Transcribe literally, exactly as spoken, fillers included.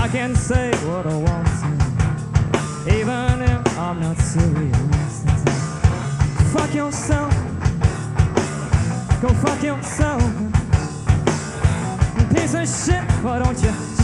can say what I want to, even if I'm not serious. Fuck yourself, go fuck yourself. Piece of shit, why don't you